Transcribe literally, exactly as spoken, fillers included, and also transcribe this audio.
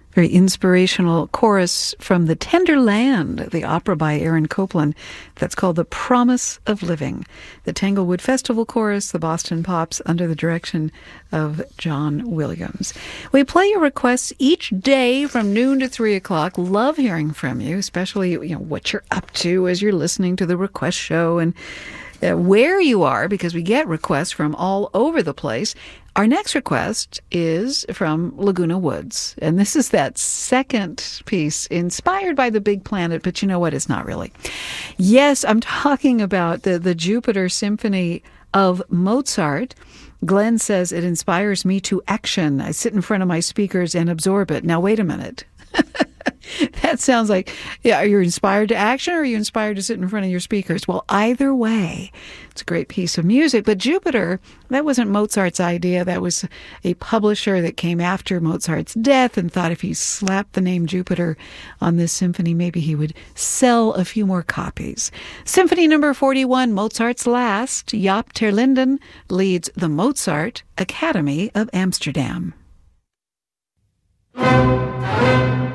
Very inspirational chorus from The Tender Land, the opera by Aaron Copland, that's called The Promise of Living. The Tanglewood Festival Chorus, the Boston Pops, under the direction of John Williams. We play your requests each day from noon to three o'clock. Love hearing from you, especially you know what you're up to as you're listening to the request show and uh, where you are, because we get requests from all over the place. Our next request is from Laguna Woods, and this is that second piece inspired by the Big Planet, but you know what? It's not really. Yes, I'm talking about the, the Jupiter Symphony of Mozart. Glenn says it inspires me to action. I sit in front of my speakers and absorb it. Now, wait a minute. That sounds like, yeah, are you inspired to action or are you inspired to sit in front of your speakers? Well, either way, it's a great piece of music. But Jupiter, that wasn't Mozart's idea. That was a publisher that came after Mozart's death and thought if he slapped the name Jupiter on this symphony, maybe he would sell a few more copies. Symphony number forty-one, Mozart's Last. Jaap ter Linden leads the Mozart Academy of Amsterdam. Thank you.